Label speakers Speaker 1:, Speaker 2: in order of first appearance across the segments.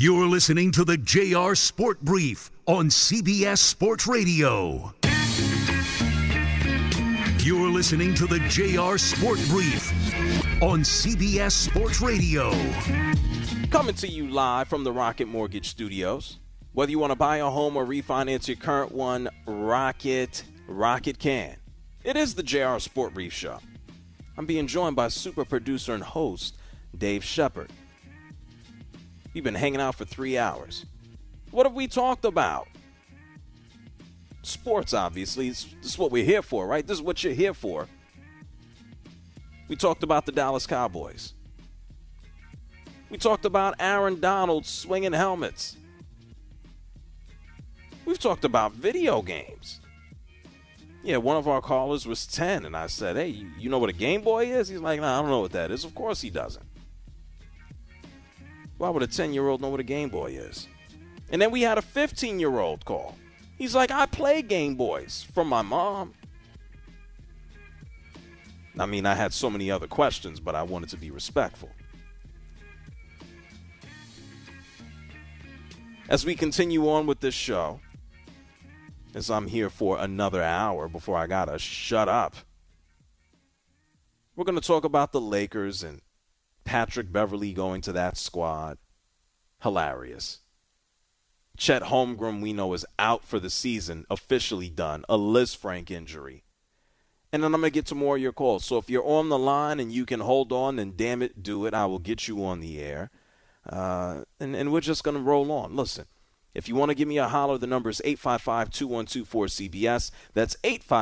Speaker 1: You're listening to the JR Sport Brief on CBS Sports Radio. You're listening to the JR Sport Brief on CBS Sports Radio.
Speaker 2: Coming to you live from the Rocket Mortgage Studios. Whether you want to buy a home or refinance your current one, Rocket can. It is the JR Sport Brief Show. I'm being joined by super producer and host Dave Shepard. We've been hanging out for 3 hours. What have we talked about? Sports, obviously. This is what we're here for, right? This is what you're here for. We talked about the Dallas Cowboys. We talked about Aaron Donald swinging helmets. We've talked about video games. Yeah, one of our callers was 10, and I said, hey, you know what a Game Boy is? He's like, nah, I don't know what that is. Of course he doesn't. Why would a 10-year-old know what a Game Boy is? And then we had a 15-year-old call. He's like, I play Game Boys from my mom. I mean, I had so many other questions, but I wanted to be respectful. As we continue on with this show, as I'm here for another hour before I gotta shut up, we're going to talk about the Lakers and Patrick Beverley going to that squad. Hilarious. Chet Holmgren, we know, is out for the season, officially done, a Lisfranc injury. And then I'm going to get to more of your calls. So if you're on the line and you can hold on, then damn it, do it. I will get you on the air. And we're just going to roll on. Listen, if you want to give me a holler, the number is 855-212-4CBS. That's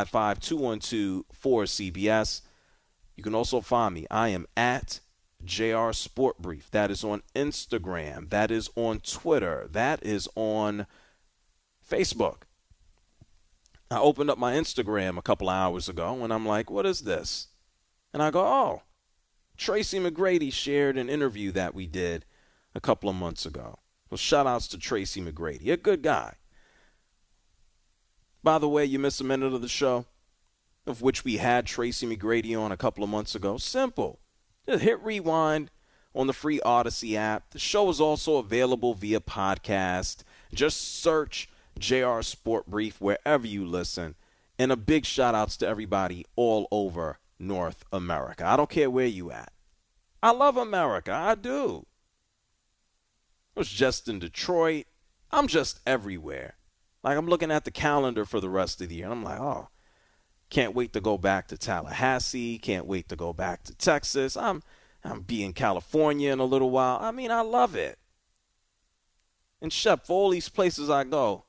Speaker 2: 855-212-4CBS. You can also find me. I am at JR Sport Brief. That is on Instagram. That is on Twitter. That is on Facebook. I opened up my Instagram a couple hours ago, and I'm like, what is this? And I go, oh, Tracy McGrady shared an interview that we did a couple of months ago. Well, shout-outs to Tracy McGrady, a good guy. By the way, you missed a minute of the show, of which we had Tracy McGrady on a couple of months ago. Simple. Just hit rewind on the free Odyssey app. The show is also available via podcast. Just search JR Sport Brief wherever you listen. And a big shout-outs to everybody all over North America. I don't care where you at. I love America. I do. I was just in Detroit. I'm just everywhere. Like, I'm looking at the calendar for the rest of the year, and I'm like, oh, can't wait to go back to Tallahassee. Can't wait to go back to Texas. I'm be in California in a little while. I mean, I love it. And Shep, for all these places I go,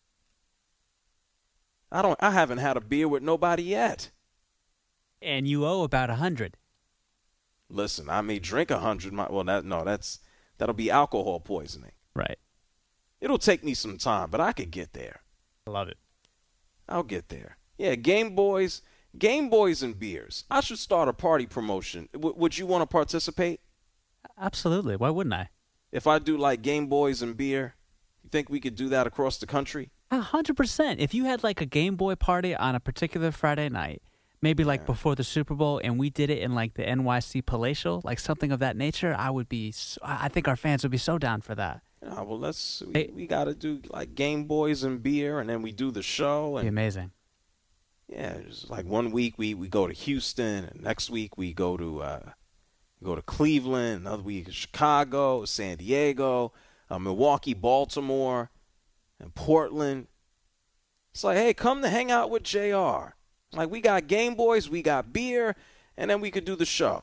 Speaker 2: I haven't had a beer with nobody yet.
Speaker 3: And you owe about 100.
Speaker 2: Listen, I may drink 100. That'll be alcohol poisoning.
Speaker 3: Right.
Speaker 2: It'll take me some time, but I could get there.
Speaker 3: I love it.
Speaker 2: I'll get there. Yeah, Game Boys and beers. I should start a party promotion. Would you want to participate?
Speaker 3: Absolutely. Why wouldn't I?
Speaker 2: If I do like Game Boys and beer, you think we could do that across the country?
Speaker 3: 100%. If you had like a Game Boy party on a particular Friday night, maybe like before the Super Bowl, and we did it in like the NYC Palatial, like something of that nature, I think our fans would be so down for that.
Speaker 2: Yeah, well, we got to do like Game Boys and beer, and then we do the show. And
Speaker 3: be amazing.
Speaker 2: Yeah, it's like 1 week we go to Houston, and next week we go to Cleveland, another week Chicago, San Diego, Milwaukee, Baltimore, and Portland. It's like, hey, come to hang out with JR. Like, we got Game Boys, we got beer, and then we could do the show.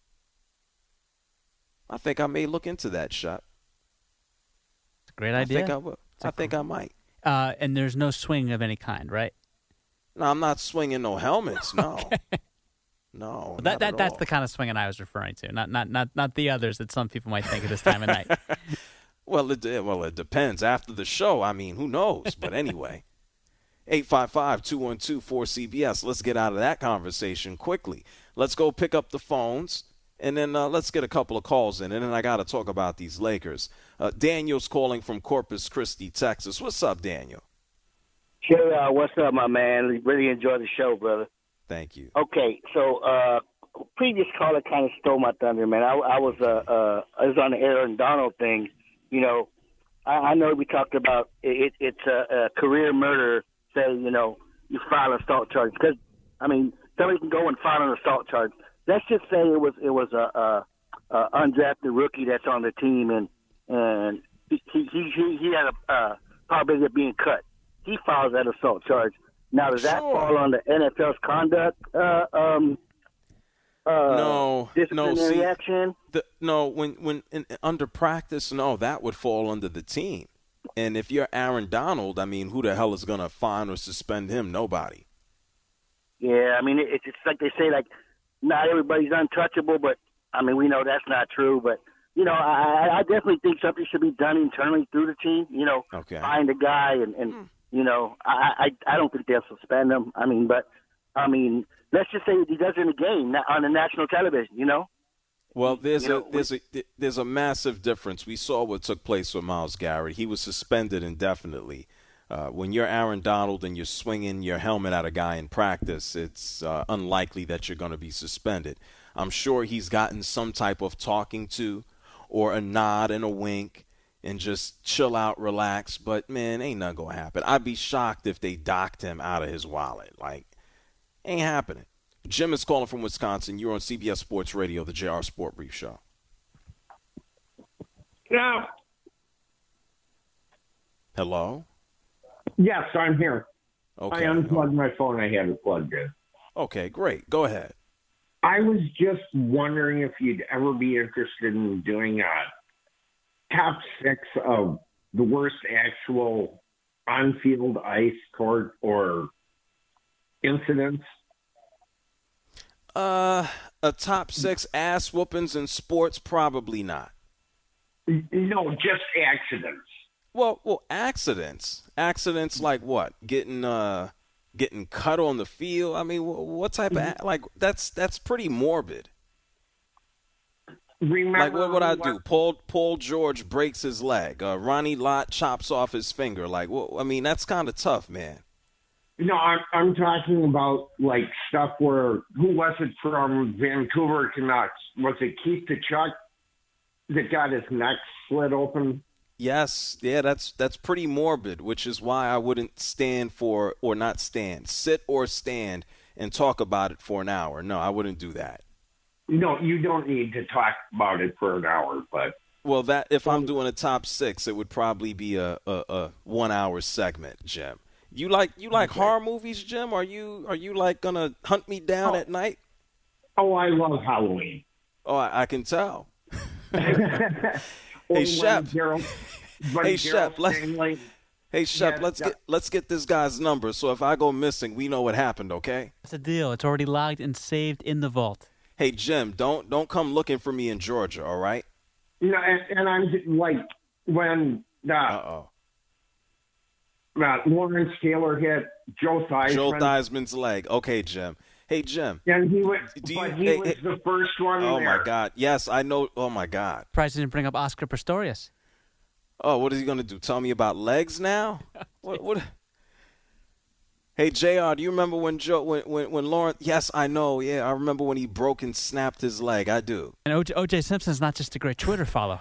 Speaker 2: I think I may look into that, Shep.
Speaker 3: It's a great idea.
Speaker 2: I think I will. I think I might.
Speaker 3: And there's no swing of any kind, right?
Speaker 2: No, I'm not swinging no helmets. No,
Speaker 3: okay.
Speaker 2: No.
Speaker 3: Well, that's the kind of swinging I was referring to. Not the others that some people might think at this time of night.
Speaker 2: Well, it depends. After the show, I mean, who knows? But anyway, 855-212-4CBS. Let's get out of that conversation quickly. Let's go pick up the phones, and then let's get a couple of calls in, and then I got to talk about these Lakers. Daniel's calling from Corpus Christi, Texas. What's up, Daniel?
Speaker 4: JR, what's up, my man? Really enjoy the show, brother.
Speaker 2: Thank you.
Speaker 4: Okay, so previous caller kind of stole my thunder, man. I was on the Aaron Donald thing. You know, I know we talked about it's a career murder. Say, you know, you file an assault charge because, I mean, somebody can go and file an assault charge. Let's just say it was a undrafted rookie that's on the team, and he had a probability of being cut. He files that assault charge. Now, does that fall on the NFL's conduct? Disciplinary action?
Speaker 2: When under practice, no, that would fall under the team. And if you're Aaron Donald, I mean, who the hell is going to fine or suspend him? Nobody.
Speaker 4: Yeah, I mean, it's like they say, like, not everybody's untouchable, but, I mean, we know that's not true. But, you know, I definitely think something should be done internally through the team, you know, find a guy and you know, I don't think they'll suspend him. I mean, let's just say he does it in a game on the national television, you know?
Speaker 2: Well, there's a massive difference. We saw what took place with Myles Garrett. He was suspended indefinitely. When you're Aaron Donald and you're swinging your helmet at a guy in practice, it's unlikely that you're going to be suspended. I'm sure he's gotten some type of talking to or a nod and a wink and just chill out, relax. But, man, ain't nothing going to happen. I'd be shocked if they docked him out of his wallet. Like, ain't happening. Jim is calling from Wisconsin. You're on CBS Sports Radio, the JR Sport Brief Show.
Speaker 5: Yeah.
Speaker 2: Hello?
Speaker 5: Yes, I'm here.
Speaker 2: Okay.
Speaker 5: I unplugged my phone. I had it plugged in.
Speaker 2: Okay, great. Go ahead.
Speaker 5: I was just wondering if you'd ever be interested in doing a top 6 of the worst actual on-field ice court or incidents.
Speaker 2: A top 6 ass whoopings in sports? Probably not.
Speaker 5: No, just accidents.
Speaker 2: Well, accidents. Accidents like what? Getting cut on the field. I mean, what type of like that's pretty morbid.
Speaker 5: Remember,
Speaker 2: like what would I do? Paul George breaks his leg. Ronnie Lott chops off his finger. Like, well, I mean, that's kind of tough, man.
Speaker 5: No, I'm talking about like stuff where who was it from Vancouver Canucks? Was it Keith Tkachuk that got his neck slit open?
Speaker 2: Yes, yeah, that's pretty morbid, which is why I wouldn't sit or stand and talk about it for an hour. No, I wouldn't do that.
Speaker 5: No, you don't need to talk about it for an hour, but
Speaker 2: that if I'm doing a top 6, it would probably be a 1 hour segment, Jim. You like horror movies, Jim? Are you like gonna hunt me down at night?
Speaker 5: Oh, I love Halloween.
Speaker 2: Oh, I can tell. Hey Shep. Let's get this guy's number. So if I go missing, we know what happened. Okay?
Speaker 3: It's a deal. It's already logged and saved in the vault.
Speaker 2: Hey Jim, don't come looking for me in Georgia. All right?
Speaker 5: You know, and I'm like when Lawrence Taylor hit Joe Theismann.
Speaker 2: Joe Theismann's leg. Okay, Jim. Hey Jim.
Speaker 5: And he was the first one.
Speaker 2: Oh my God! Yes, I know. Oh my God!
Speaker 3: Surprised he didn't bring up Oscar Pistorius.
Speaker 2: Oh, what is he gonna do? Tell me about legs now? What? Hey JR, do you remember when when Lawrence? Yes, I know. Yeah, I remember when he broke and snapped his leg. I do.
Speaker 3: And O.J. Simpson's not just a great Twitter follow.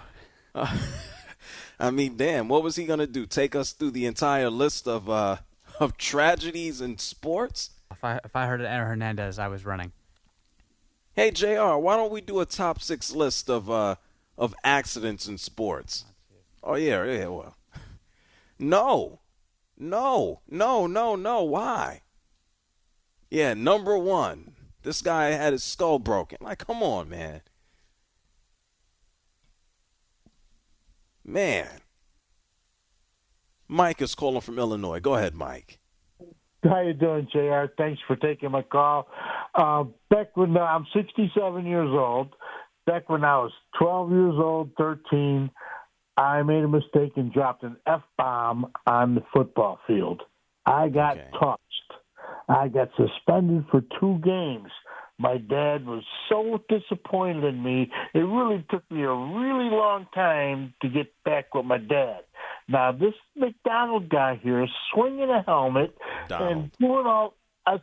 Speaker 2: I mean, damn, what was he gonna do? Take us through the entire list of tragedies in sports?
Speaker 3: If I heard of Aaron Hernandez, I was running.
Speaker 2: Hey JR, why don't we do a top 6 list of accidents in sports? Oh yeah. Well, no. Why? Yeah, number 1. This guy had his skull broken. Like, come on, man. Mike is calling from Illinois. Go ahead, Mike.
Speaker 6: How you doing, JR? Thanks for taking my call. Back when I'm 67 years old, back when I was 12 years old, 13, I made a mistake and dropped an F-bomb on the football field. I got touched. I got suspended for 2 games. My dad was so disappointed in me. It really took me a really long time to get back with my dad. Now, this McDonald guy here is swinging a helmet and doing all. I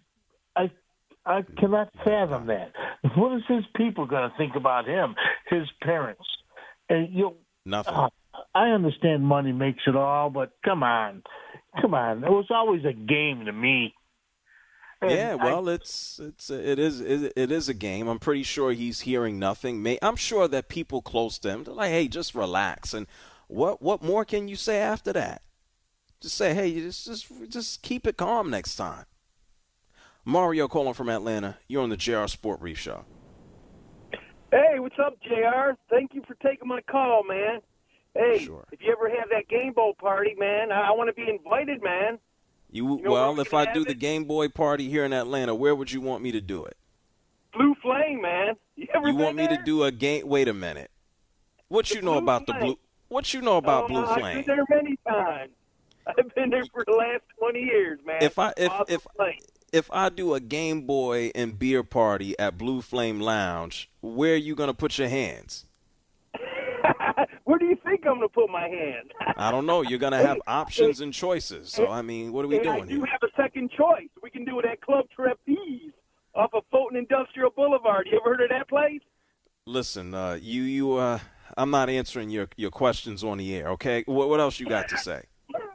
Speaker 6: cannot fathom that. What is his people going to think about him? His parents, and
Speaker 2: nothing.
Speaker 6: I understand money makes it all, but come on. It was always a game to me.
Speaker 2: Yeah, well, it is a game. I'm pretty sure he's hearing nothing. I'm sure that people close to him, they're like, hey, just relax. And what more can you say after that? Just say, hey, just keep it calm next time. Mario calling from Atlanta. You're on the JR Sport Brief Show.
Speaker 7: Hey, what's up, JR? Thank you for taking my call, man. Hey,
Speaker 2: Sure.
Speaker 7: If you ever have that Game Boy party, man, I want to be invited, man.
Speaker 2: Well, if I do the Game Boy party here in Atlanta, where would you want me to do it?
Speaker 7: Blue Flame, man. You
Speaker 2: want me to do a game? Wait a minute. What you know about the Blue? What you know about Blue Flame?
Speaker 7: I've been there many times. I've been there for the last 20 years, man.
Speaker 2: If I do a Game Boy and beer party at Blue Flame Lounge, where are you gonna put your hands?
Speaker 7: Where do you think I'm going to put my hand?
Speaker 2: I don't know. You're going to have options and choices. So, I mean, what are we doing here?
Speaker 7: I do have a second choice. We can do it at Club Trapeze off of Fulton Industrial Boulevard. You ever heard of that place?
Speaker 2: Listen, I'm not answering your questions on the air, okay? What else you got to say?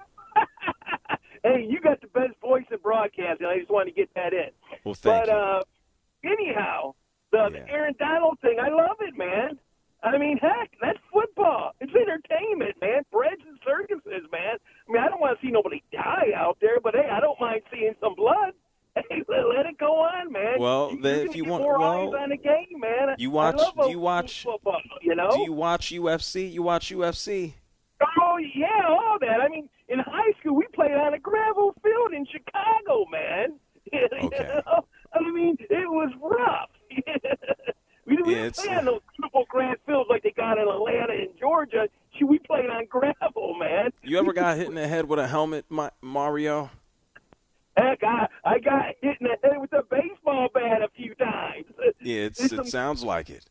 Speaker 7: Hey, you got the best voice in broadcasting. I just wanted to get that in.
Speaker 2: Well, thank you.
Speaker 7: But anyhow, the Aaron Donald thing, I love it, man. I mean, heck, that's football. It's entertainment, man. Breads and circuses, man. I mean, I don't want to see nobody die out there, but, hey, I don't mind seeing some blood. Hey, let it go on, man.
Speaker 2: Well, if you want,
Speaker 7: eyes on the game, man.
Speaker 2: Do you watch
Speaker 7: football, you know?
Speaker 2: Do you watch UFC? You watch UFC?
Speaker 7: Oh, yeah, all that. I mean, in high school, we played on a gravel field in Chicago, man.
Speaker 2: Okay.
Speaker 7: You know? I mean, it was rough. We didn't play on those beautiful grass fields like they got in Atlanta and Georgia. We played on gravel, man.
Speaker 2: You ever got hit in the head with a helmet, Mario?
Speaker 7: Heck, I got hit in the head with a baseball bat a few times.
Speaker 2: Yeah, it sounds like it.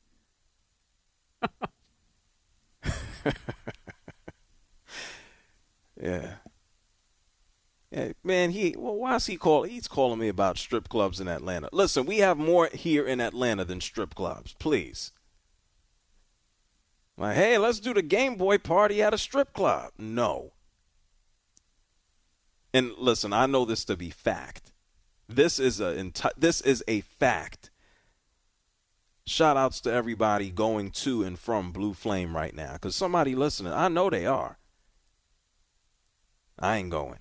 Speaker 2: Yeah. Yeah, man, why is he calling? He's calling me about strip clubs in Atlanta. Listen, we have more here in Atlanta than strip clubs. Please. Like, hey, let's do the Game Boy party at a strip club. No. And listen, I know this to be fact. This is a fact. Shout outs to everybody going to and from Blue Flame right now, because somebody listening, I know they are. I ain't going.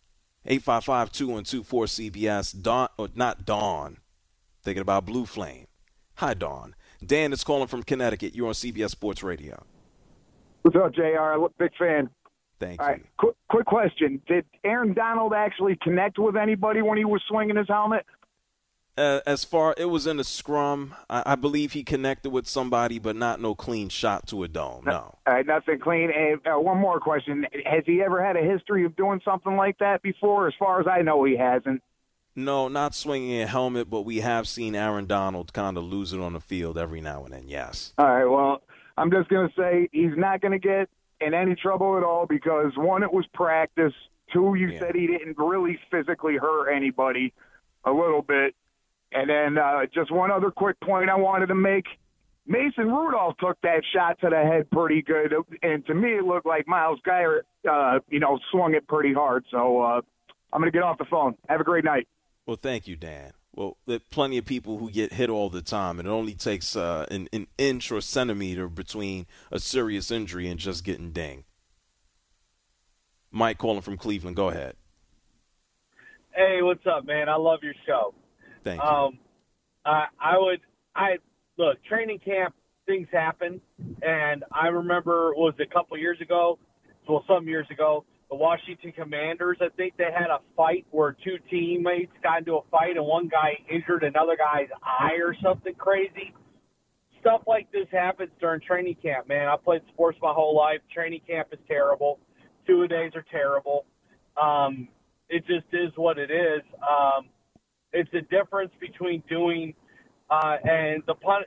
Speaker 2: 855-212-4CBS. Dawn, or not Dawn. Thinking about Blue Flame. Hi, Dawn. Dan is calling from Connecticut. You're on CBS Sports Radio.
Speaker 8: What's up, JR? Big fan.
Speaker 2: Thank
Speaker 8: All
Speaker 2: you.
Speaker 8: right, quick question. Did Aaron Donald actually connect with anybody when he was swinging his helmet?
Speaker 2: It was in a scrum. I believe he connected with somebody, but not no clean shot to a dome, no.
Speaker 8: All right, nothing clean. And one more question. Has he ever had a history of doing something like that before? As far as I know, he hasn't.
Speaker 2: No, not swinging a helmet, but we have seen Aaron Donald kind of lose it on the field every now and then, yes.
Speaker 8: All right, well, I'm just going to say he's not going to get in any trouble at all because, one, it was practice. Two, you said he didn't really physically hurt anybody a little bit. And then just one other quick point I wanted to make. Mason Rudolph took that shot to the head pretty good. And to me, it looked like Myles Garrett, swung it pretty hard. So I'm going to get off the phone. Have a great night.
Speaker 2: Well, thank you, Dan. Well, there are plenty of people who get hit all the time, and it only takes an inch or centimeter between a serious injury and just getting dinged. Mike calling from Cleveland. Go ahead.
Speaker 9: Hey, what's up, man? I love your show.
Speaker 2: Thank you.
Speaker 9: Look, training camp, things happen, and I remember, it was a couple years ago, some years ago, the Washington Commanders, I think they had a fight where two teammates got into a fight and one guy injured another guy's eye or something crazy. Stuff like this happens during training camp, man. I played sports my whole life. Training camp is terrible. 2-a-days are terrible. It just is what it is. It's a difference between doing the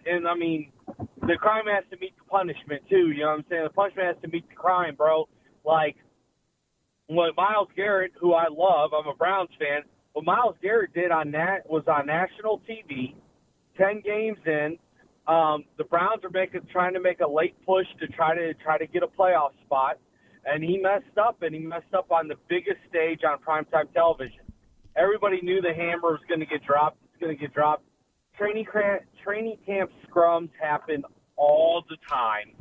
Speaker 9: crime has to meet the punishment too. You know what I'm saying? The punishment has to meet the crime, bro. Like what Myles Garrett, who I love, I'm a Browns fan. What Myles Garrett did was on national TV, 10 games in. The Browns are trying to make a late push to try to get a playoff spot, and he messed up, and he messed up on the biggest stage on primetime television. Everybody knew the hammer was going to get dropped. It's going to get dropped. Training camp scrums happen all the time.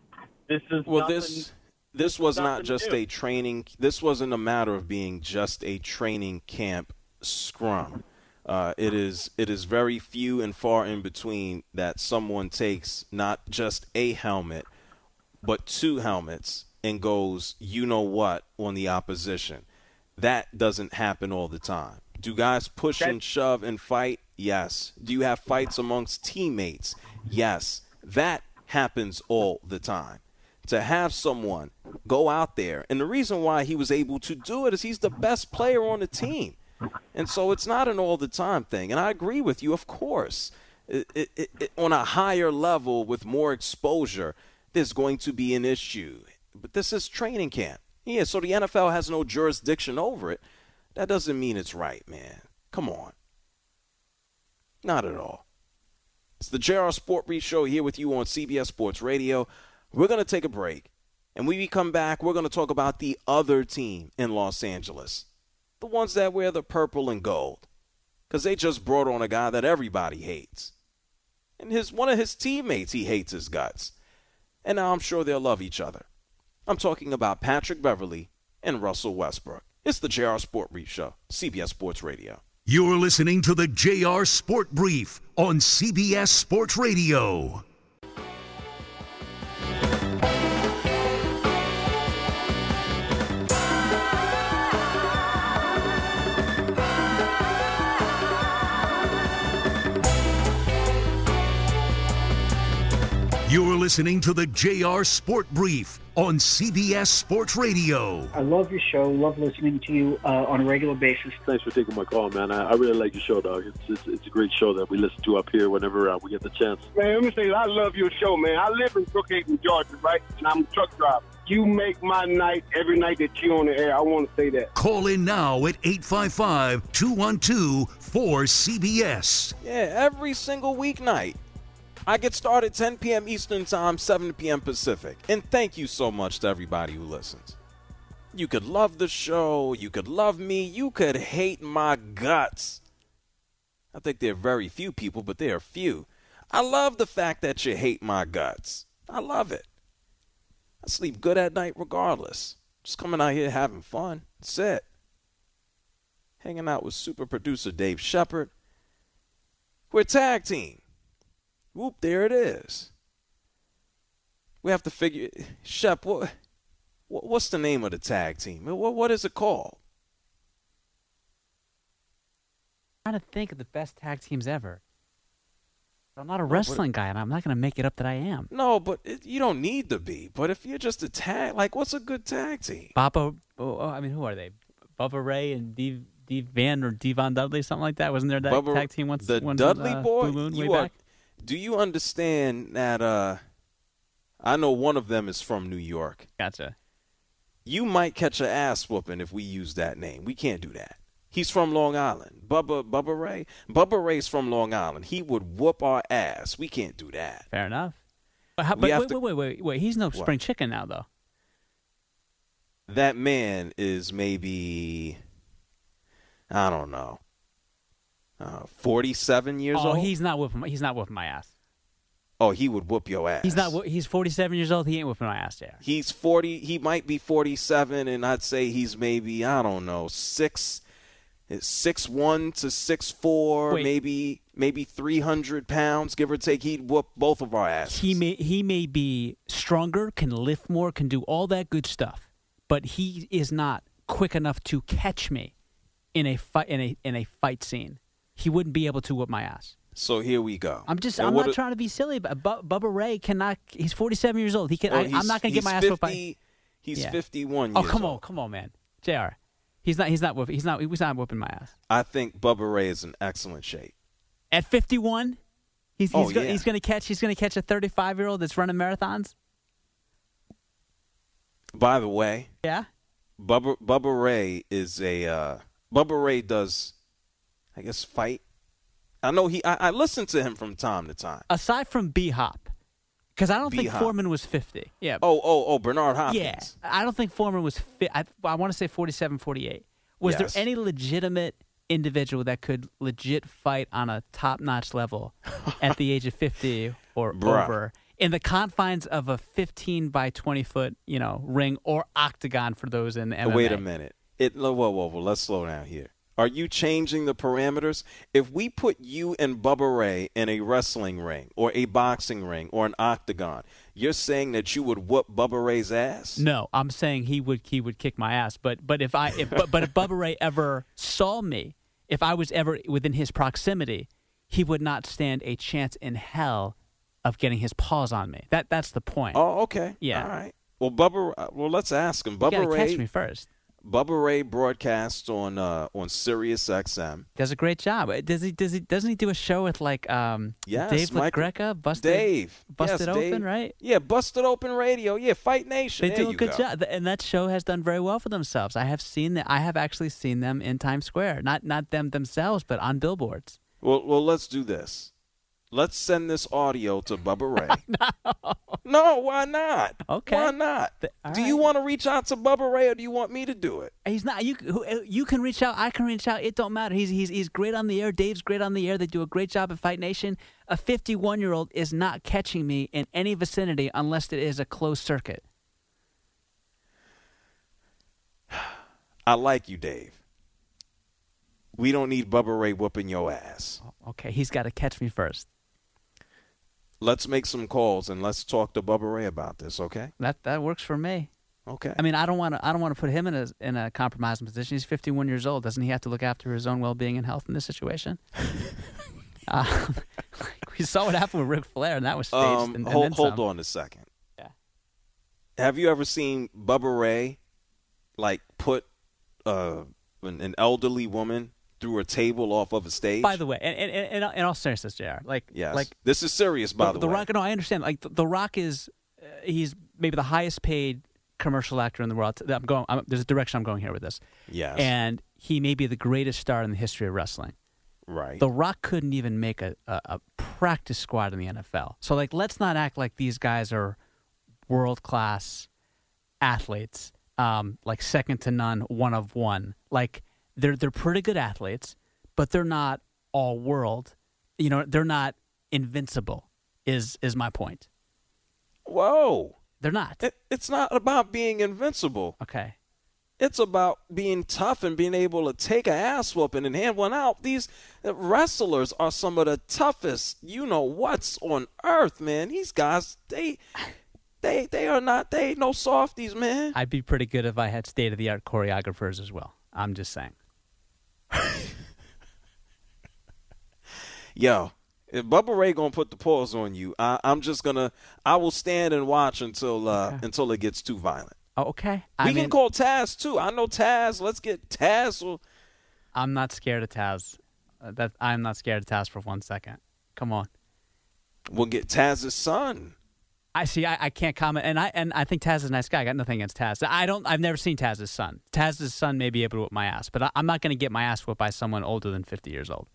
Speaker 2: This was not just a training. This wasn't a matter of being just a training camp scrum. It is very few and far in between that someone takes not just a helmet, but 2 helmets and goes, you know what, on the opposition. That doesn't happen all the time. Do guys push and shove and fight? Yes. Do you have fights amongst teammates? Yes. That happens all the time. To have someone go out there, and the reason why he was able to do it is he's the best player on the team. And so it's not an all-the-time thing. And I agree with you, of course. On a higher level with more exposure, there's going to be an issue. But this is training camp. Yeah, so the NFL has no jurisdiction over it. That doesn't mean it's right, man. Come on. Not at all. It's the JR Sport Brief Show here with you on CBS Sports Radio. We're going to take a break. And when we come back, we're going to talk about the other team in Los Angeles. The ones that wear the purple and gold. Because they just brought on a guy that everybody hates. And one of his teammates, he hates his guts. And now I'm sure they'll love each other. I'm talking about Patrick Beverley and Russell Westbrook. It's the JR Sport Brief Show, CBS Sports Radio.
Speaker 1: You're listening to the JR Sport Brief on CBS Sports Radio. You're listening to the JR Sport Brief on CBS Sports Radio.
Speaker 10: I love your show. Love listening to you on a regular basis.
Speaker 11: Thanks for taking my call, man. I really like your show, dog. It's a great show that we listen to up here whenever we get the chance.
Speaker 12: Man, let me say, I love your show, man. I live in Brookhaven, Georgia, right? And I'm a truck driver. You make my night every night that you're on the air. I want to say that.
Speaker 1: Call in now at 855-212-4CBS.
Speaker 2: Yeah, every single weeknight. I get started 10 p.m. Eastern Time, 7 p.m. Pacific. And thank you so much to everybody who listens. You could love the show. You could love me. You could hate my guts. I think there are very few people, but there are few. I love the fact that you hate my guts. I love it. I sleep good at night regardless. Just coming out here having fun. That's it. Hanging out with super producer Dave Shepard. We're a tag team. Whoop, there it is. We have to figure, Shep, what's the name of the tag team? What is it called?
Speaker 3: I'm trying to think of the best tag teams ever. I'm not a wrestling guy, and I'm not going to make it up that I am.
Speaker 2: No, but you don't need to be. But if you're just a tag, like, what's a good tag team?
Speaker 3: who are they? Bubba Ray and Devon Dudley, something like that? Wasn't there that tag team once?
Speaker 2: The Dudley Boy?
Speaker 3: Blue Moon, way back?
Speaker 2: Do you understand that I know one of them is from New York?
Speaker 3: Gotcha.
Speaker 2: You might catch an ass whooping if we use that name. We can't do that. He's from Long Island. Bubba Ray? Bubba Ray's from Long Island. He would whoop our ass. We can't do that.
Speaker 3: Fair enough. But wait. He's no spring chicken now, though.
Speaker 2: That man is maybe, I don't know, 47 years old.
Speaker 3: He's not whooping my ass.
Speaker 2: Oh, he would whoop your ass.
Speaker 3: He's 47 years old. He ain't whooping my ass there.
Speaker 2: He's 40. He might be 47, and I'd say he's maybe, I don't know, 6'1" to 6'4", maybe 300 pounds, give or take. He'd whoop both of our asses.
Speaker 3: He may be stronger, can lift more, can do all that good stuff, but he is not quick enough to catch me in a fight scene. He wouldn't be able to whoop my ass.
Speaker 2: So here we go.
Speaker 3: I'm not trying to be silly, but Bubba Ray cannot. He's 47 years old. I'm not going to get my ass whooped by.
Speaker 2: He's 51 years old.
Speaker 3: Oh, come on, man. JR. He was not whooping my ass.
Speaker 2: I think Bubba Ray is in excellent shape.
Speaker 3: At 51, he's going to catch a 35-year-old that's running marathons.
Speaker 2: By the way,
Speaker 3: yeah,
Speaker 2: Bubba Ray is Bubba Ray does, I guess, fight I know I listen to him from time to time.
Speaker 3: Aside from B-Hop, because I don't think
Speaker 2: B-Hop.
Speaker 3: Foreman was 50. Yeah.
Speaker 2: Oh, Bernard Hopkins.
Speaker 3: Yeah. I don't think Foreman was I want to say 47, 48. Was
Speaker 2: Yes.
Speaker 3: there any legitimate individual that could legit fight on a top-notch level at the age of 50 or
Speaker 2: Bruh.
Speaker 3: over in the confines of a 15 by 20 foot, ring or octagon for those in MMA?
Speaker 2: Wait a minute. Whoa. Let's slow down here. Are you changing the parameters? If we put you and Bubba Ray in a wrestling ring or a boxing ring or an octagon, you're saying that you would whoop Bubba Ray's ass?
Speaker 3: No, I'm saying he would kick my ass. But if Bubba Ray ever saw me, if I was ever within his proximity, he would not stand a chance in hell of getting his paws on me. That's the point.
Speaker 2: Oh, okay.
Speaker 3: Yeah.
Speaker 2: All right. Well, let's ask him.
Speaker 3: You
Speaker 2: Bubba
Speaker 3: gotta
Speaker 2: Ray.
Speaker 3: catch me first.
Speaker 2: Bubba Ray broadcasts on Sirius XM.
Speaker 3: Does a great job. Doesn't he do a show with like
Speaker 2: Yes,
Speaker 3: Dave
Speaker 2: Michael-
Speaker 3: LaGreca?
Speaker 2: Dave.
Speaker 3: Busted
Speaker 2: Yes,
Speaker 3: Open,
Speaker 2: Dave.
Speaker 3: right?
Speaker 2: Yeah, Busted Open Radio. Yeah, Fight Nation.
Speaker 3: They
Speaker 2: There
Speaker 3: do a
Speaker 2: you
Speaker 3: good
Speaker 2: go.
Speaker 3: job, and that show has done very well for themselves. I have actually seen them in Times Square, not them themselves, but on billboards.
Speaker 2: Well, let's do this. Let's send this audio to Bubba Ray. No, why not?
Speaker 3: Okay.
Speaker 2: Why not?
Speaker 3: All
Speaker 2: Do you want to reach out to Bubba Ray or do you want me to do it?
Speaker 3: He's not. You can reach out. I can reach out. It don't matter. He's great on the air. Dave's great on the air. They do a great job at Fight Nation. A 51-year-old is not catching me in any vicinity unless it is a closed circuit.
Speaker 2: I like you, Dave. We don't need Bubba Ray whooping your ass.
Speaker 3: Okay, he's got to catch me first.
Speaker 2: Let's make some calls and let's talk to Bubba Ray about this, okay?
Speaker 3: That works for me.
Speaker 2: Okay.
Speaker 3: I mean, I don't want to put him in a compromising position. He's 51 years old. Doesn't he have to look after his own well-being and health in this situation? We saw what happened with Ric Flair, and that was staged. And then
Speaker 2: hold
Speaker 3: some.
Speaker 2: on a second.
Speaker 3: Yeah.
Speaker 2: Have you ever seen Bubba Ray put an elderly woman through a table off of a stage?
Speaker 3: By the way, and in all seriousness, JR,
Speaker 2: yes. This is serious, by the way.
Speaker 3: The Rock. No, I understand. The Rock is he's maybe the highest paid commercial actor in the world. There's a direction I'm going here with this.
Speaker 2: Yes.
Speaker 3: And he may be the greatest star in the history of wrestling.
Speaker 2: Right.
Speaker 3: The Rock couldn't even make a practice squad in the NFL. So let's not act like these guys are world class athletes, second to none, one of one. They're pretty good athletes, but they're not all world. They're not invincible. Is my point.
Speaker 2: Whoa.
Speaker 3: They're not.
Speaker 2: It's not about being invincible.
Speaker 3: Okay.
Speaker 2: It's about being tough and being able to take an ass whooping and hand one out. These wrestlers are some of the toughest what's on earth, man. These guys, they ain't no softies, man.
Speaker 3: I'd be pretty good if I had state-of-the-art choreographers as well. I'm just saying.
Speaker 2: Yo, if Bubba Ray gonna put the paws on you, I will stand and watch until it gets too violent.
Speaker 3: Oh, okay.
Speaker 2: We can call Taz too. I know Taz. Let's get Taz.
Speaker 3: I'm not scared of Taz. I'm not scared of Taz for 1 second. Come on.
Speaker 2: We'll get Taz's son.
Speaker 3: I see. I can't comment, and I think Taz is a nice guy. I got nothing against Taz. I've never seen Taz's son. Taz's son may be able to whip my ass, but I'm not going to get my ass whipped by someone older than 50 years old.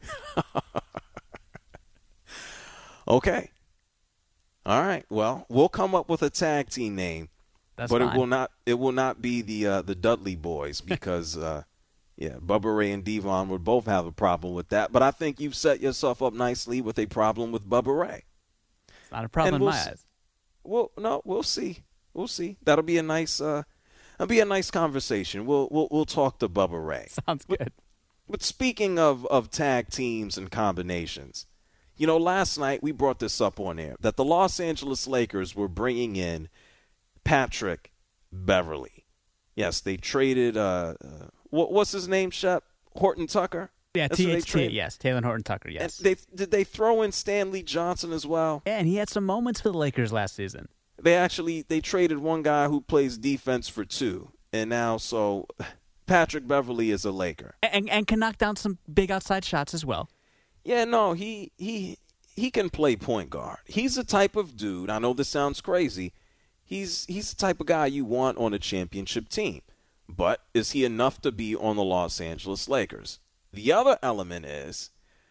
Speaker 2: Okay. All right. Well, we'll come up with a tag team name,
Speaker 3: That's
Speaker 2: but
Speaker 3: fine.
Speaker 2: it will not be the Dudley Boys because Bubba Ray and Devon would both have a problem with that. But I think you've set yourself up nicely with a problem with Bubba Ray.
Speaker 3: It's not a problem in my eyes.
Speaker 2: Well, no, we'll see. We'll see. That'll be a nice conversation. We'll talk to Bubba Ray.
Speaker 3: Sounds good.
Speaker 2: But speaking of tag teams and combinations, last night we brought this up on air that the Los Angeles Lakers were bringing in Patrick Beverley. Yes, they traded what's his name, Shep? Horton Tucker?
Speaker 3: Yeah,
Speaker 2: That's what they traded?
Speaker 3: yes, Taylor Horton Tucker, yes.
Speaker 2: And did they throw in Stanley Johnson as well?
Speaker 3: Yeah, and he had some moments for the Lakers last season.
Speaker 2: They traded one guy who plays defense for two, and now Patrick Beverley is a Laker.
Speaker 3: And can knock down some big outside shots as well.
Speaker 2: Yeah, no, he can play point guard. He's the type of dude, I know this sounds crazy, he's the type of guy you want on a championship team. But is he enough to be on the Los Angeles Lakers? The other element is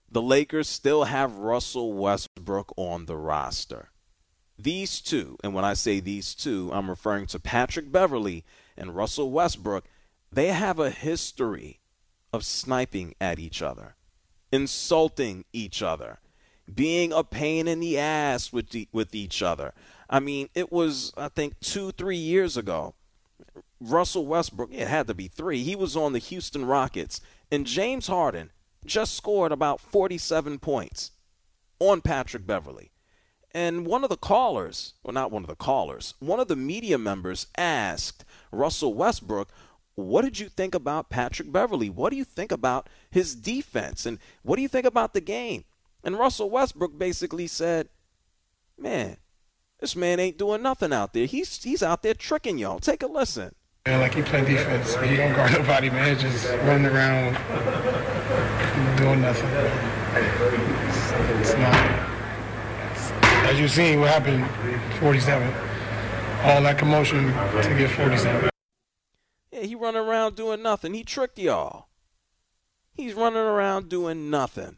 Speaker 2: the Lakers still have Russell Westbrook on the roster. These two, and when I say these two, I'm referring to Patrick Beverley and Russell Westbrook, they have a history of sniping at each other, insulting each other, being a pain in the ass with each other. I mean, it was, I think, 2-3 years ago. Russell Westbrook, it had to be 3. He was on the Houston Rockets, and James Harden just scored about 47 points on Patrick Beverley. And one of the callers, well, not one of the callers, one of the media members asked Russell Westbrook, what did you think about Patrick Beverley? What do you think about his defense? And what do you think about the game? And Russell Westbrook basically said, man, this man ain't doing nothing out there. He's out there tricking y'all. Take a listen.
Speaker 13: Yeah, like he play defense. He don't guard nobody, man. Just running around doing nothing. It's not. As you've seen, what happened 47. All that commotion to get 47.
Speaker 2: Yeah, he running around doing nothing. He tricked y'all. He's running around doing nothing.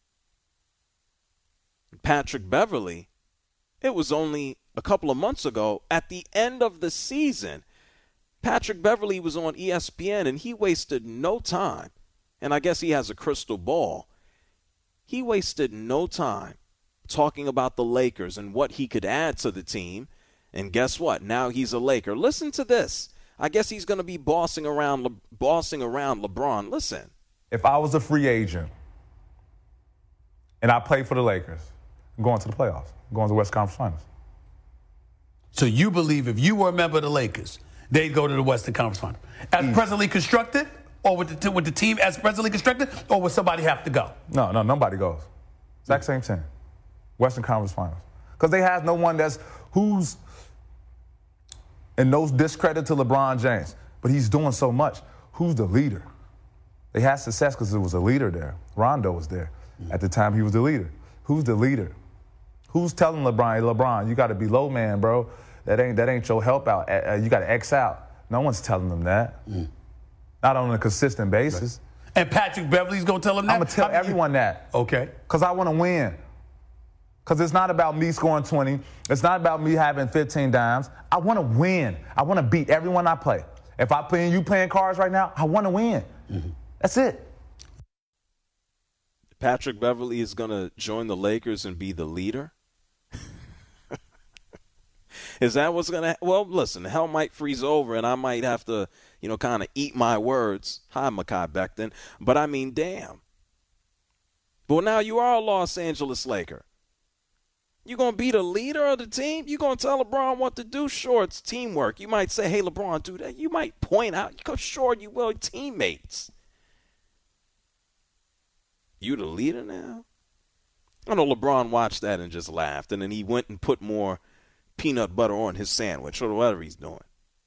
Speaker 2: Patrick Beverley, it was only a couple of months ago, at the end of the season, Patrick Beverley was on ESPN, and he wasted no time. And I guess he has a crystal ball. He wasted no time talking about the Lakers and what he could add to the team. And guess what? Now he's a Laker. Listen to this. I guess he's going to be bossing around LeBron. Listen.
Speaker 14: If I was a free agent and I played for the Lakers, I'm going to the playoffs, I'm going to the West Conference Finals.
Speaker 15: So you believe if you were a member of the Lakers, they'd go to the Western Conference Finals? As presently constructed? Or with the team as presently constructed? Or would somebody have to go?
Speaker 14: No, nobody goes. Exact same team. Western Conference Finals. Because they have no one who's and no discredit to LeBron James, but he's doing so much. Who's the leader? They had success because there was a leader there. Rondo was there. At the time, he was the leader. Who's the leader? Who's telling LeBron, hey, LeBron, you got to be low man, bro. That ain't your help out. You got to X out. No one's telling them that. Not on a consistent basis.
Speaker 15: Right. And Patrick Beverley's going to tell him that?
Speaker 14: I'm going to tell everyone that.
Speaker 15: Okay.
Speaker 14: Because I want to win. Because it's not about me scoring 20. It's not about me having 15 dimes. I want to win. I want to beat everyone I play. If I play and you playing cards right now, I want to win. That's it.
Speaker 2: Patrick Beverley is going to join the Lakers and be the leader? Is that what's going to happen? Well, listen, hell might freeze over and I might have to, kind of eat my words. Hi, Mekhi Becton. But I mean, damn. But now you are a Los Angeles Laker. You going to be the leader of the team? You going to tell LeBron what to do? Sure, it's teamwork. You might say, hey, LeBron, do that. You might point out. Sure, you will. Teammates. You the leader now? I know LeBron watched that and just laughed, and then he went and put more peanut butter on his sandwich or whatever he's doing.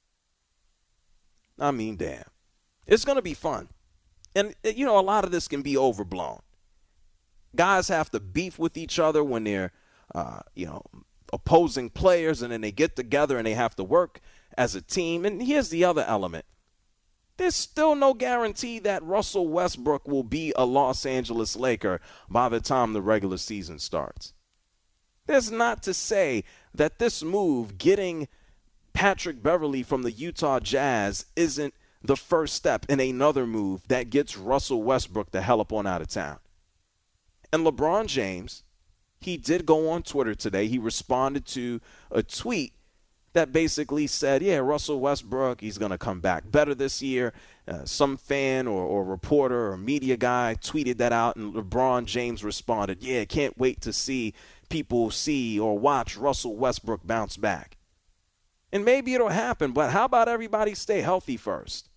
Speaker 2: I mean, damn. It's going to be fun. And, a lot of this can be overblown. Guys have to beef with each other when they're opposing players, and then they get together and they have to work as a team. And here's the other element. There's still no guarantee that Russell Westbrook will be a Los Angeles Laker by the time the regular season starts. There's not to say that this move, getting Patrick Beverley from the Utah Jazz, isn't the first step in another move that gets Russell Westbrook the hell up on out of town. And LeBron James, he did go on Twitter today. He responded to a tweet that basically said, yeah, Russell Westbrook, he's going to come back better this year. Some fan or reporter or media guy tweeted that out, and LeBron James responded, yeah, can't wait to see people see or watch Russell Westbrook bounce back. And maybe it'll happen, but how about everybody stay healthy first?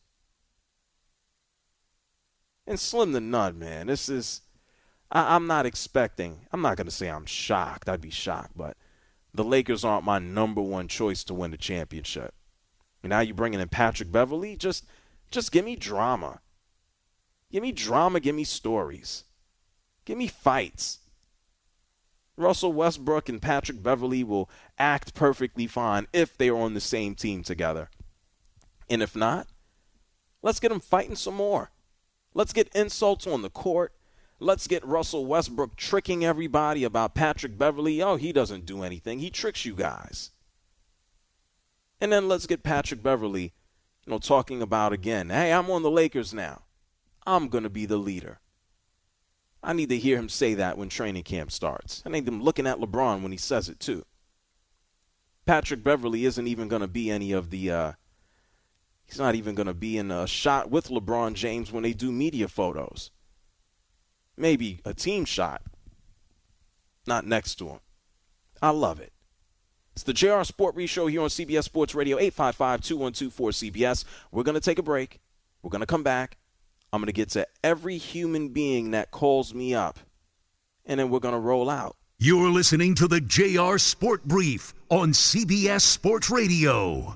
Speaker 2: And slim to none, man. This is, I'm not expecting, I'm not going to say I'm shocked. I'd be shocked, but the Lakers aren't my number one choice to win the championship. And now you're bringing in Patrick Beverley? Just give me drama. Give me drama, give me stories. Give me fights. Russell Westbrook and Patrick Beverley will act perfectly fine if they are on the same team together. And if not, let's get them fighting some more. Let's get insults on the court. Let's get Russell Westbrook tricking everybody about Patrick Beverley. Oh, he doesn't do anything. He tricks you guys. And then let's get Patrick Beverley, talking about again, hey, I'm on the Lakers now. I'm going to be the leader. I need to hear him say that when training camp starts. I need him looking at LeBron when he says it, too. Patrick Beverley isn't even going to be any of the he's not even going to be in a shot with LeBron James when they do media photos. Maybe a team shot. Not next to him. I love it. It's the JR Sport Brief Show here on CBS Sports Radio, 855-212-4CBS. We're going to take a break. We're going to come back. I'm going to get to every human being that calls me up, and then we're going to roll out.
Speaker 1: You're listening to the JR Sport Brief on CBS Sports Radio.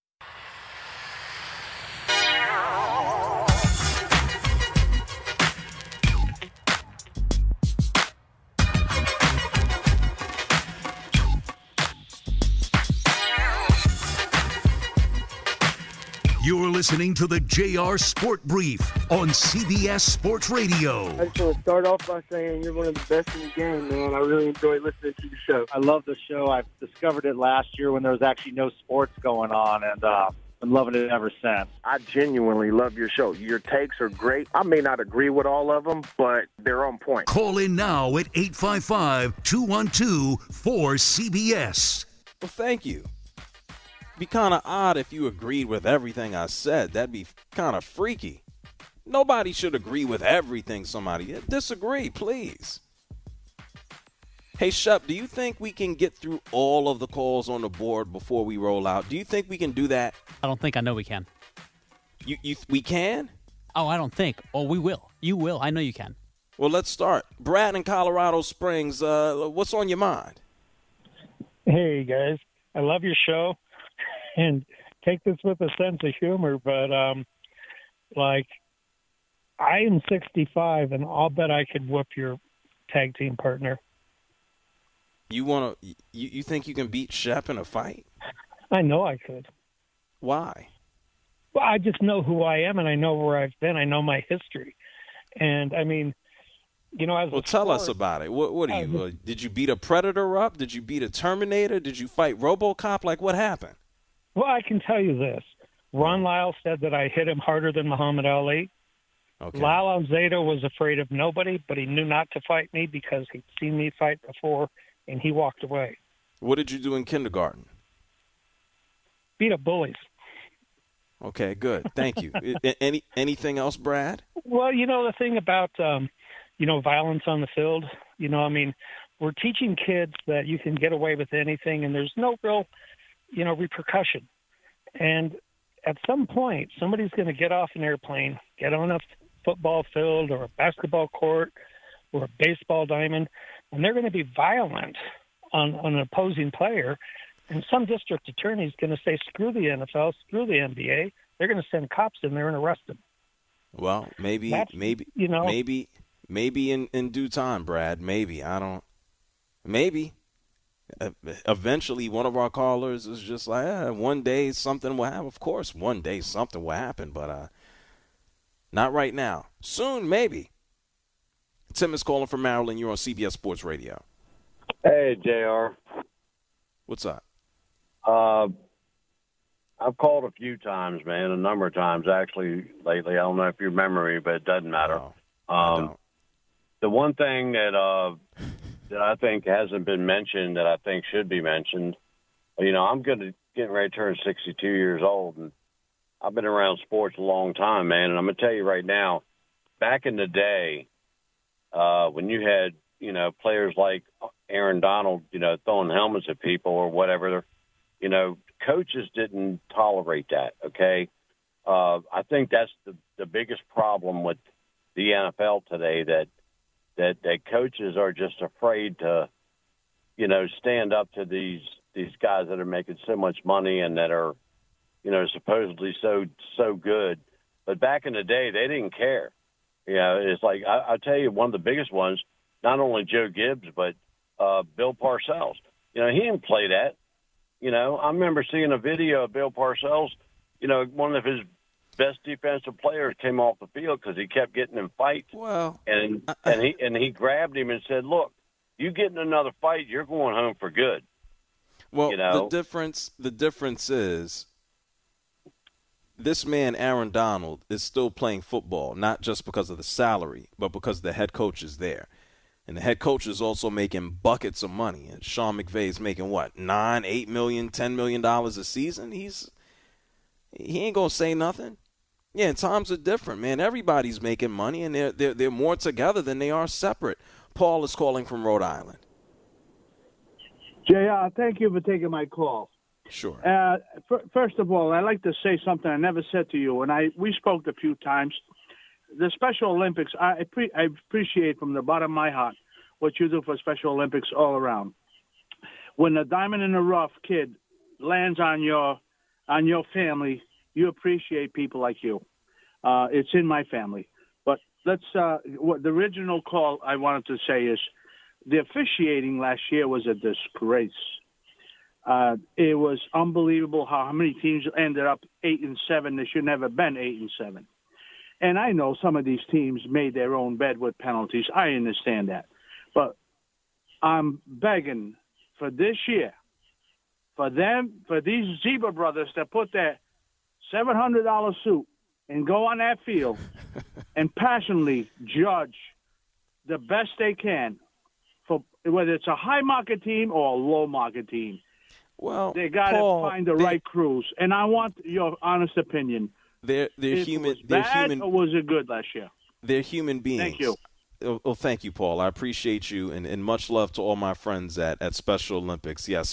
Speaker 1: You're listening to the JR Sport Brief on CBS Sports Radio.
Speaker 16: I just want to start off by saying you're one of the best in the game, man. I really enjoy listening to your show.
Speaker 17: I love the show. I discovered it last year when there was actually no sports going on, and been loving it ever since.
Speaker 12: I genuinely love your show. Your takes are great. I may not agree with all of them, but they're on point.
Speaker 1: Call in now at 855-212-4CBS.
Speaker 2: Well, thank you. Be kind of odd if you agreed with everything I said. That'd be kind of freaky. Nobody should agree with everything somebody. Disagree, please. Hey, Shep, do you think we can get through all of the calls on the board before we roll out? Do you think we can do that?
Speaker 3: I don't think. I know we can.
Speaker 2: We can?
Speaker 3: Oh, I don't think. Oh, we will. You will. I know you can.
Speaker 2: Well, let's start. Brad in Colorado Springs, what's on your mind?
Speaker 18: Hey, guys. I love your show. And take this with a sense of humor, but I am 65, and I'll bet I could whoop your tag team partner.
Speaker 2: You think you can beat Shep in a fight?
Speaker 18: I know I could.
Speaker 2: Why?
Speaker 18: Well, I just know who I am, and I know where I've been. I know my history, and I mean,
Speaker 2: tell us about it. What are you? Did you beat a Predator up? Did you beat a Terminator? Did you fight RoboCop? Like, what happened?
Speaker 18: Well, I can tell you this. Ron Lyle said that I hit him harder than Muhammad Ali.
Speaker 2: Okay.
Speaker 18: Lyle Alzado was afraid of nobody, but he knew not to fight me because he'd seen me fight before, and he walked away.
Speaker 2: What did you do in kindergarten?
Speaker 18: Beat up bullies.
Speaker 2: Okay, good. Thank you. Anything else, Brad?
Speaker 18: Well, the thing about, violence on the field, we're teaching kids that you can get away with anything, and there's no real repercussion. And at some point, somebody's going to get off an airplane, get on a football field or a basketball court or a baseball diamond, and they're going to be violent on an opposing player. And some district attorney is going to say, screw the NFL, screw the NBA. They're going to send cops in there and arrest them.
Speaker 2: Well, maybe in due time, Brad. Maybe. Maybe. Eventually, one of our callers is just like, one day something will happen. Of course, one day something will happen, but not right now. Soon, maybe. Tim is calling from Maryland. You're on CBS Sports Radio.
Speaker 19: Hey, JR.
Speaker 2: What's up?
Speaker 19: I've called a few times, man, a number of times, actually, lately. I don't know if you remember me, but it doesn't matter.
Speaker 2: No,
Speaker 19: the one thing that I think hasn't been mentioned that I think should be mentioned, I'm getting ready to turn 62 years old, and I've been around sports a long time, man. And I'm going to tell you right now, back in the day, when you had, players like Aaron Donald, throwing helmets at people or whatever, coaches didn't tolerate that, okay? I think that's the biggest problem with the NFL today, that coaches are just afraid to, stand up to these guys that are making so much money and that are, supposedly so good. But back in the day, they didn't care. It's like, I'll tell you, one of the biggest ones, not only Joe Gibbs, but Bill Parcells. He didn't play that. I remember seeing a video of Bill Parcells, one of his best defensive players came off the field because he kept getting in fights.
Speaker 2: Well,
Speaker 19: and he grabbed him and said, "Look, you get in another fight, you're going home for good."
Speaker 2: Well,
Speaker 19: you know?
Speaker 2: the difference is this man, Aaron Donald, is still playing football, not just because of the salary, but because the head coach is there. And the head coach is also making buckets of money. And Sean McVay is making what, $9, $8 million, $10 million a season? He ain't gonna say nothing. Yeah, and times are different, man. Everybody's making money, and they're more together than they are separate. Paul is calling from Rhode Island.
Speaker 6: JR, thank you for taking my call.
Speaker 2: Sure.
Speaker 6: First of all, I'd like to say something I never said to you, and we spoke a few times. The Special Olympics, I appreciate from the bottom of my heart what you do for Special Olympics all around. When the diamond in the rough kid lands on your family, you appreciate people like you. It's in my family. But what the original call I wanted to say is the officiating last year was a disgrace. It was unbelievable how many teams ended up 8-7. They should never have been 8-7. And I know some of these teams made their own bed with penalties. I understand that. But I'm begging for this year, for these Zebra brothers to put their $700 suit and go on that field and passionately judge the best they can, for whether it's a high market team or a low market team.
Speaker 2: Well,
Speaker 6: they got to find the right crews. And I want your honest opinion.
Speaker 2: They're human.
Speaker 6: They're
Speaker 2: human.
Speaker 6: Or was it good last year?
Speaker 2: They're human beings.
Speaker 6: Thank you.
Speaker 2: Well, thank you, Paul. I appreciate you, and much love to all my friends at Special Olympics. Yeah,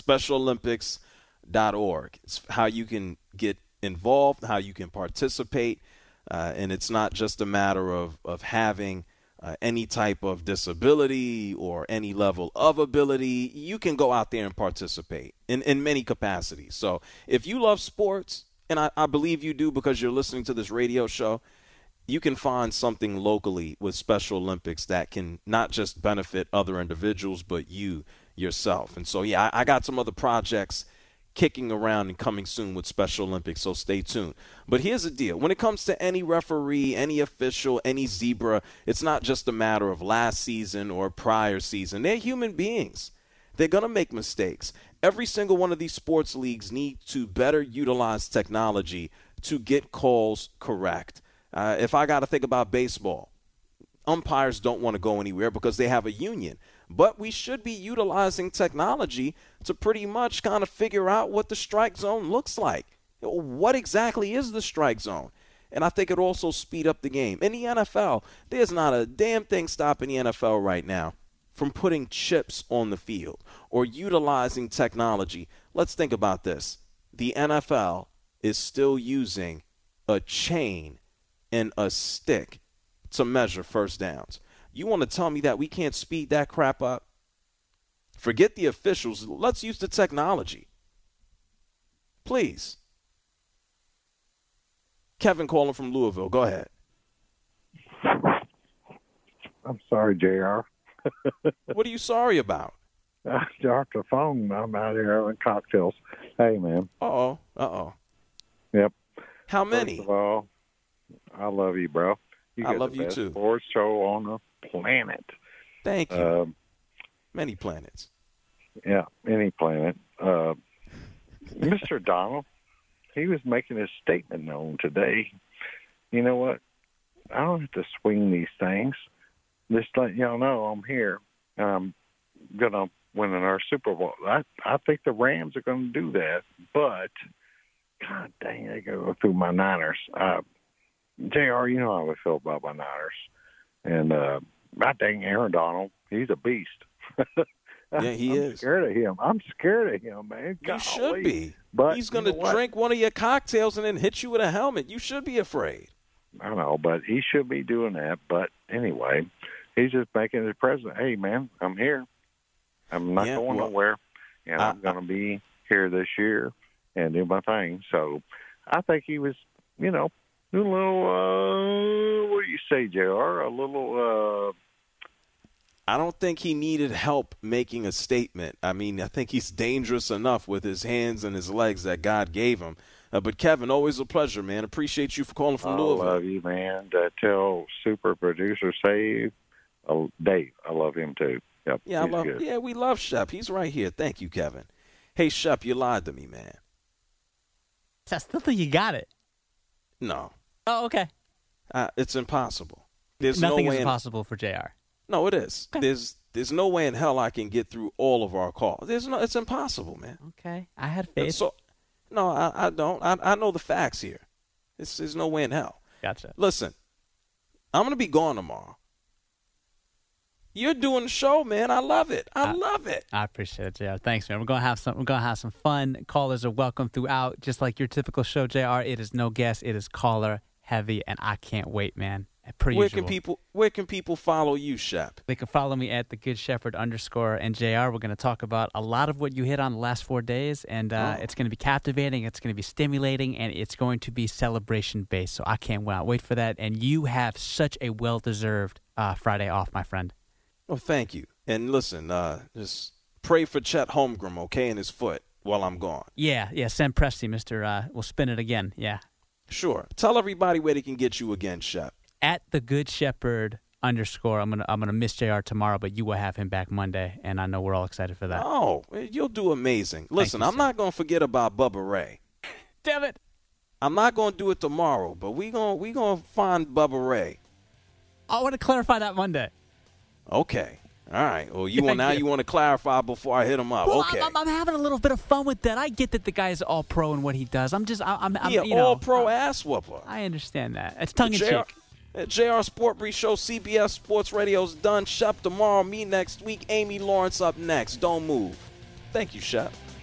Speaker 2: SpecialOlympics.org. It's how you can get involved, how you can participate, and it's not just a matter of having any type of disability or any level of ability. You can go out there and participate in many capacities. So if you love sports, and I believe you do because you're listening to this radio show, you can find something locally with Special Olympics that can not just benefit other individuals, but you yourself. And so, yeah, I got some other projects kicking around and coming soon with Special Olympics, so stay tuned. But here's the deal. When it comes to any referee, any official, any Zebra, it's not just a matter of last season or prior season. They're human beings. They're going to make mistakes. Every single one of these sports leagues need to better utilize technology to get calls correct. If I got to think about baseball, umpires don't want to go anywhere because they have a union. But we should be utilizing technology to pretty much kind of figure out what the strike zone looks like. What exactly is the strike zone? And I think it also speed up the game. In the NFL, there's not a damn thing stopping the NFL right now from putting chips on the field or utilizing technology. Let's think about this. The NFL is still using a chain and a stick to measure first downs. You want to tell me that we can't speed that crap up? Forget the officials. Let's use the technology. Please. Kevin calling from Louisville. Go ahead.
Speaker 20: I'm sorry, JR.
Speaker 2: What are you sorry about?
Speaker 20: I dropped the phone. I'm out here having cocktails. Hey, man.
Speaker 2: Uh-oh.
Speaker 20: Yep.
Speaker 2: How many?
Speaker 20: First of all, I love you, bro.
Speaker 2: I love you, too.
Speaker 20: You got the best sports show on the planet.
Speaker 2: Thank you. Many planets.
Speaker 20: Yeah, any planet. Mr. Donald, he was making his statement known today. You know what? I don't have to swing these things. Just let y'all know I'm here. I'm going to win our Super Bowl. I think the Rams are going to do that, but God dang, they go through my Niners. JR, you know how I feel about my Niners. And my dang Aaron Donald, he's a beast.
Speaker 2: Yeah, he is.
Speaker 20: I'm scared of him. I'm scared of him, man.
Speaker 2: You should be.
Speaker 20: But
Speaker 2: he's going to drink one of your cocktails and then hit you with a helmet. You should be afraid.
Speaker 20: I know, but he should be doing that. But anyway, he's just making his presence. Hey, man, I'm here. I'm not going nowhere. And I'm going to be here this year and do my thing. So I think he was, you know, a little, what do you say, JR? A little,
Speaker 2: I don't think he needed help making a statement. I mean, I think he's dangerous enough with his hands and his legs that God gave him But, Kevin, always a pleasure, man. Appreciate you for calling from Louisville.
Speaker 20: I love you, man. Tell super producer Dave, I love him too. Yep,
Speaker 2: Yeah,
Speaker 20: good.
Speaker 2: Yeah, we love Shep. He's right here. Thank you, Kevin. Hey, Shep, you lied to me, man.
Speaker 3: I still think you got it.
Speaker 2: No.
Speaker 3: Oh, okay.
Speaker 2: It's impossible. There's
Speaker 3: Nothing
Speaker 2: no way
Speaker 3: is impossible for JR.
Speaker 2: No, it is. Okay. There's no way in hell I can get through all of our calls. It's impossible, man.
Speaker 3: Okay, I had faith.
Speaker 2: So, no, I don't. I know the facts here. There's no way in hell.
Speaker 3: Gotcha.
Speaker 2: Listen, I'm gonna be gone tomorrow. You're doing the show, man. I love it. I love it.
Speaker 3: I appreciate it, JR. Thanks, man. We're gonna have some fun. Callers are welcome throughout, just like your typical show, JR. It is no guest. It is caller heavy, and I can't wait, man.
Speaker 2: Where can people follow you, Shep?
Speaker 3: They can follow me at @theGoodShepherd_. And JR, we're going to talk about a lot of what you hit on the last 4 days, and it's going to be captivating, it's going to be stimulating, and it's going to be celebration-based. So I can't wait for that. And you have such a well-deserved Friday off, my friend.
Speaker 2: Well, thank you. And listen, just pray for Chet Holmgren, okay, in his foot while I'm gone.
Speaker 3: Yeah, send Presti, Mr. We'll spin it again, yeah.
Speaker 2: Sure. Tell everybody where they can get you again, Shep.
Speaker 3: @theGoodShepherd_. I'm gonna miss JR tomorrow, but you will have him back Monday, and I know we're all excited for that.
Speaker 2: Oh, you'll do amazing. Listen, I'm not gonna forget about Bubba Ray.
Speaker 3: Damn it!
Speaker 2: I'm not gonna do it tomorrow, but we gonna find Bubba Ray.
Speaker 3: I want to clarify that Monday.
Speaker 2: Okay. All right. Well, you want to clarify before I hit him up.
Speaker 3: Well,
Speaker 2: okay.
Speaker 3: I'm having a little bit of fun with that. I get that the guy is all pro in what he does. I'm
Speaker 2: all pro ass whooper.
Speaker 3: I understand that. It's tongue in cheek.
Speaker 2: JR Sport Brief Show, CBS Sports Radio's done. Shep tomorrow. Me next week. Amy Lawrence up next. Don't move. Thank you, Shep.